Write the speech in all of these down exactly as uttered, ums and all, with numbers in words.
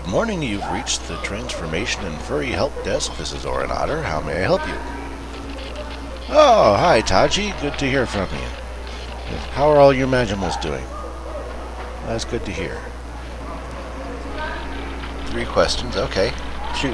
Good morning, you've reached the Transformation and Furry Help Desk. This is Orin Otter. How may I help you? Oh, hi Taji. Good to hear from you. How are all your Magimals doing? That's good to hear. Three questions, okay. Shoot.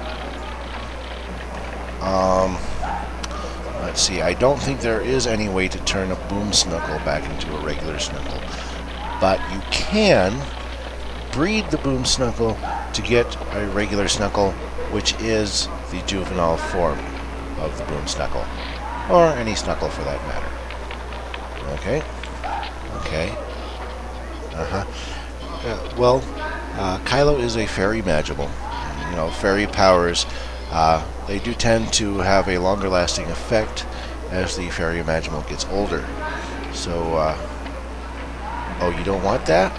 Um, let's see. I don't think there is any way to turn a Boom Snuckle back into a regular Snuckle. But you can breed the Boom Snuckle to get a regular Snuckle, which is the juvenile form of the Boom Snuckle. Or any Snuckle for that matter. Okay. Okay. Uh-huh. Uh, well, uh, Kylo is a fairy Magimal. You know, fairy powers, uh, they do tend to have a longer lasting effect as the fairy Magimal gets older. So, uh, oh, you don't want that?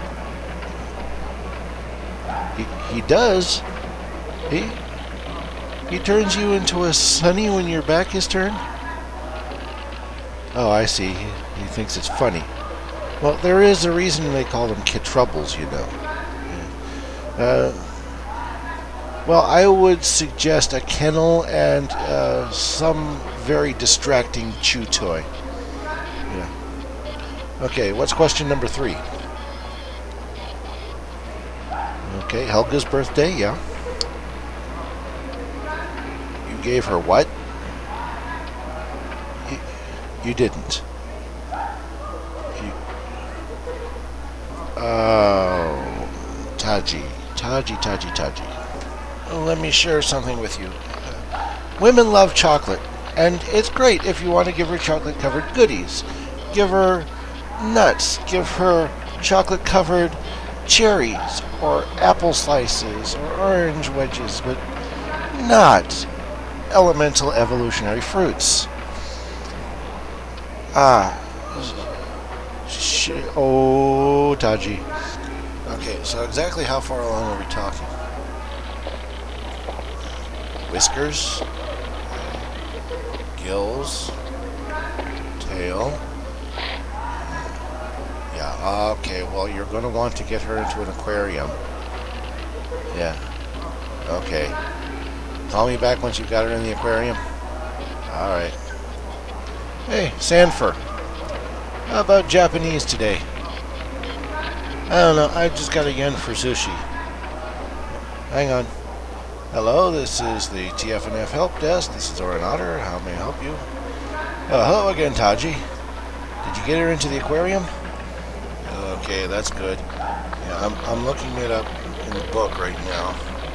He, he does. He, he turns you into a Sunny when your back is turned? Oh, I see. He, he thinks it's funny. Well, there is a reason they call them Kid Troubles, you know. Uh, well, I would suggest a kennel and uh, some very distracting chew toy. Yeah. Okay, what's question number three? Okay, Helga's birthday, yeah. You gave her what? You, you didn't. You, oh, Taji. Taji, Taji, Taji. Let me share something with you. Uh, women love chocolate, and it's great if you want to give her chocolate-covered goodies. Give her nuts. Give her chocolate-covered cherries, or apple slices, or orange wedges, but not elemental evolutionary fruits. Ah. Sh- oh, Taji. Okay, so exactly how far along are we talking? Whiskers, gills, tail. Yeah, okay, well, you're going to want to get her into an aquarium. Yeah. Okay. Call me back once you've got her in the aquarium. Alright. Hey, Sanford. How about Japanese today? I don't know, I just got a yen for sushi. Hang on. Hello, this is the T F N F Help Desk. This is Orin Otter. How may I help you? Uh, hello again, Taji. Did you get her into the aquarium? Okay, that's good. Yeah, I'm, I'm looking it up in the book right now.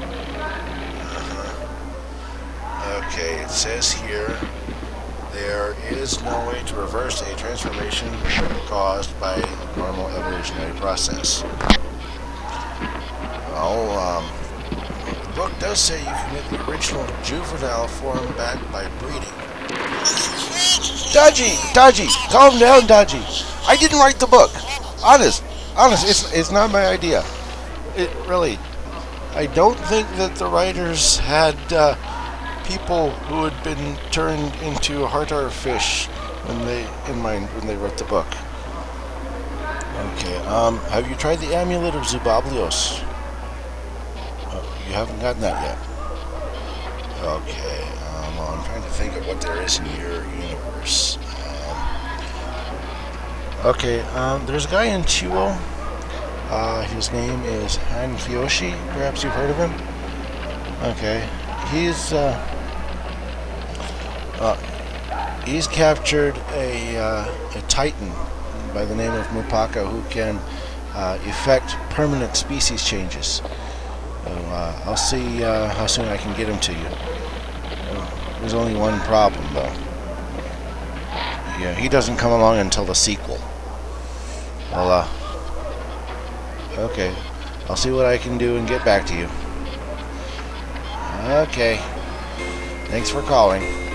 Uh-huh. Okay, it says here, there is no way to reverse a transformation caused by a normal evolutionary process. Well, um, the book does say you can get the original juvenile form back by breeding. Taji! Taji! Calm down, Taji! I didn't write the book! Honest, honest, it's it's not my idea. It really, I don't think that the writers had uh, people who had been turned into Hartar fish when they in mind when they wrote the book. Okay, um, have you tried the amulet of Zubablios? Oh, you haven't gotten that yet. Okay, um, well, I'm trying to think of what there is in your universe. Okay, um, there's a guy in Chiwo. Uh, his name is Han Kiyoshi. Perhaps you've heard of him. Okay, he's uh, uh, he's captured a uh, a Titan by the name of Mupaka who can uh, effect permanent species changes. So uh, I'll see uh, how soon I can get him to you. Uh, there's only one problem though. Yeah, he doesn't come along until the sequel. Well, uh, okay. I'll see what I can do and get back to you. Okay. Thanks for calling.